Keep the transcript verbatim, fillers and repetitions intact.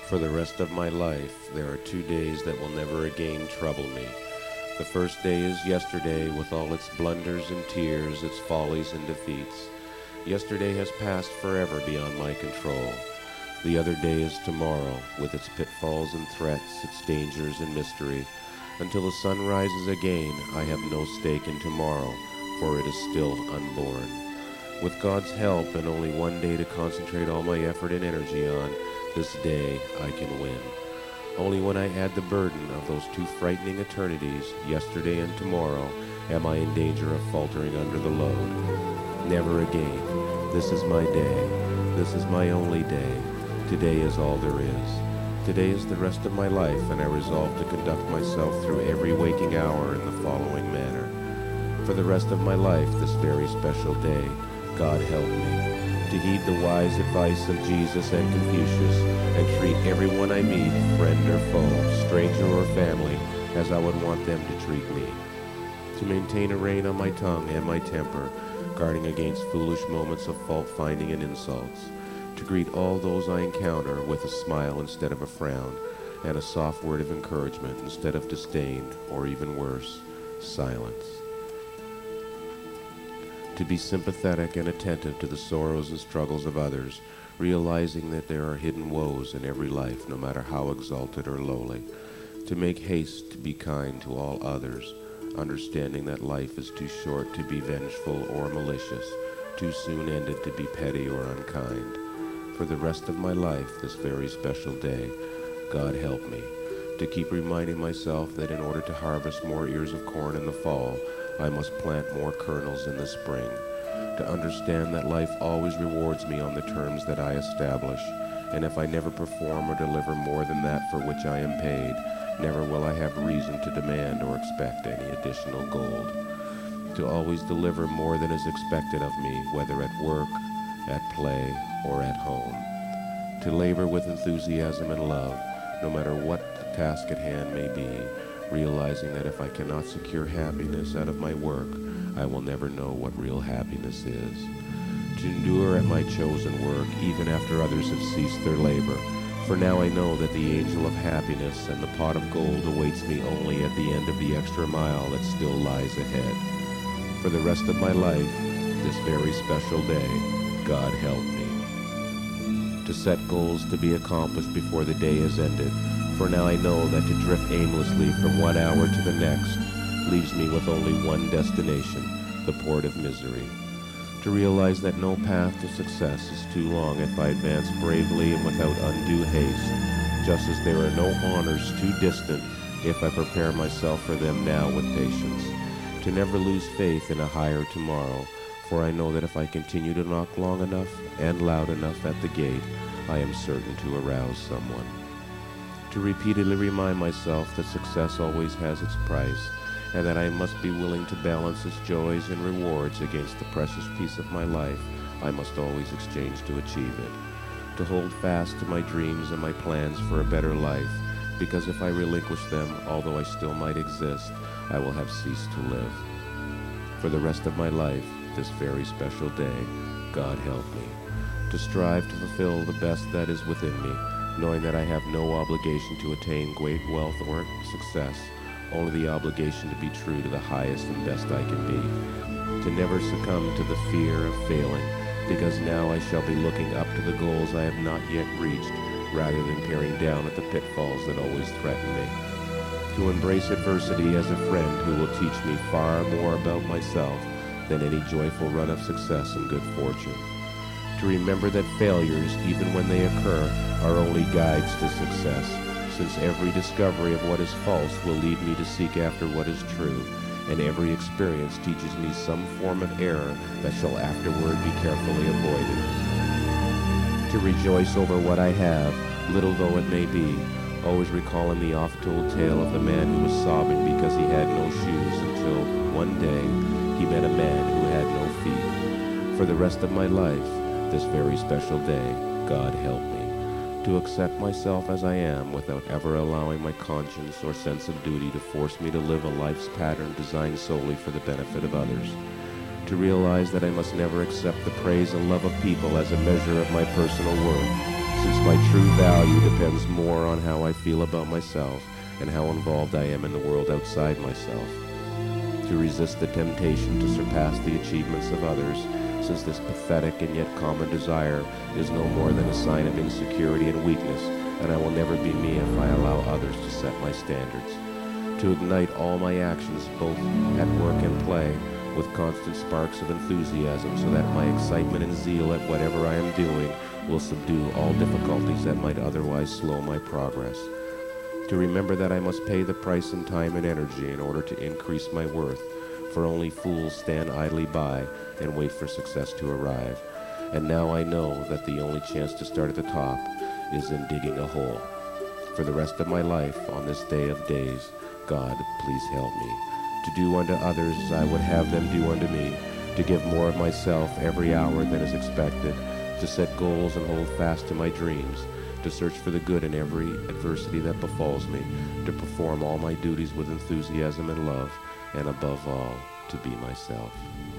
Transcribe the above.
For the rest of my life, there are two days that will never again trouble me. The first day is yesterday with all its blunders and tears, its follies and defeats. Yesterday has passed forever beyond my control. The other day is tomorrow with its pitfalls and threats, its dangers and mystery. Until the sun rises again, I have no stake in tomorrow, for it is still unborn. With God's help and only one day to concentrate all my effort and energy on, this day I can win. Only when I add the burden of those two frightening eternities, yesterday and tomorrow, am I in danger of faltering under the load. Never again. This is my day. This is my only day. Today is all there is. Today is the rest of my life, and I resolve to conduct myself through every waking hour in the following manner. For the rest of my life, this very special day, God help me to heed the wise advice of Jesus and Confucius, and treat everyone I meet, friend or foe, stranger or family, as I would want them to treat me. To maintain a rein on my tongue and my temper, guarding against foolish moments of fault-finding and insults. To greet all those I encounter with a smile instead of a frown, and a soft word of encouragement instead of disdain, or even worse, silence. To be sympathetic and attentive to the sorrows and struggles of others, realizing that there are hidden woes in every life, no matter how exalted or lowly. To make haste to be kind to all others, understanding that life is too short to be vengeful or malicious, too soon ended to be petty or unkind. For the rest of my life, this very special day, God help me to keep reminding myself that in order to harvest more ears of corn in the fall, I must plant more kernels in the spring. To understand that life always rewards me on the terms that I establish, and if I never perform or deliver more than that for which I am paid, never will I have reason to demand or expect any additional gold. To always deliver more than is expected of me, whether at work, at play, or at home. To labor with enthusiasm and love, no matter what the task at hand may be, realizing that if I cannot secure happiness out of my work, I will never know what real happiness is. To endure at my chosen work, even after others have ceased their labor, for now I know that the angel of happiness and the pot of gold awaits me only at the end of the extra mile that still lies ahead. For the rest of my life, this very special day, God help me. To set goals to be accomplished before the day is ended, for now I know that to drift aimlessly from one hour to the next leaves me with only one destination, the port of misery. To realize that no path to success is too long if I advance bravely and without undue haste, just as there are no honors too distant if I prepare myself for them now with patience. To never lose faith in a higher tomorrow, for I know that if I continue to knock long enough and loud enough at the gate, I am certain to arouse someone. To repeatedly remind myself that success always has its price, and that I must be willing to balance its joys and rewards against the precious piece of my life I must always exchange to achieve it. To hold fast to my dreams and my plans for a better life, because if I relinquish them, although I still might exist, I will have ceased to live. For the rest of my life, this very special day, God help me, to strive to fulfill the best that is within me, knowing that I have no obligation to attain great wealth or success, only the obligation to be true to the highest and best I can be, to never succumb to the fear of failing, because now I shall be looking up to the goals I have not yet reached, rather than peering down at the pitfalls that always threaten me, to embrace adversity as a friend who will teach me far more about myself than any joyful run of success and good fortune, to remember that failures, even when they occur, are only guides to success, since every discovery of what is false will lead me to seek after what is true, and every experience teaches me some form of error that shall afterward be carefully avoided. To rejoice over what I have, little though it may be, always recalling the oft-told tale of the man who was sobbing because he had no shoes until one day he met a man who had no feet. For the rest of my life, this very special day, God help me to accept myself as I am without ever allowing my conscience or sense of duty to force me to live a life's pattern designed solely for the benefit of others. To realize that I must never accept the praise and love of people as a measure of my personal worth, since my true value depends more on how I feel about myself and how involved I am in the world outside myself. To resist the temptation to surpass the achievements of others, since this pathetic and yet common desire is no more than a sign of insecurity and weakness, and I will never be me if I allow others to set my standards. To ignite all my actions, both at work and play, with constant sparks of enthusiasm, so that my excitement and zeal at whatever I am doing will subdue all difficulties that might otherwise slow my progress. To remember that I must pay the price in time and energy in order to increase my worth, for only fools stand idly by and wait for success to arrive. And now I know that the only chance to start at the top is in digging a hole. For the rest of my life, on this day of days, God, please help me to do unto others as I would have them do unto me, to give more of myself every hour than is expected, to set goals and hold fast to my dreams, to search for the good in every adversity that befalls me, to perform all my duties with enthusiasm and love, and above all, to be myself.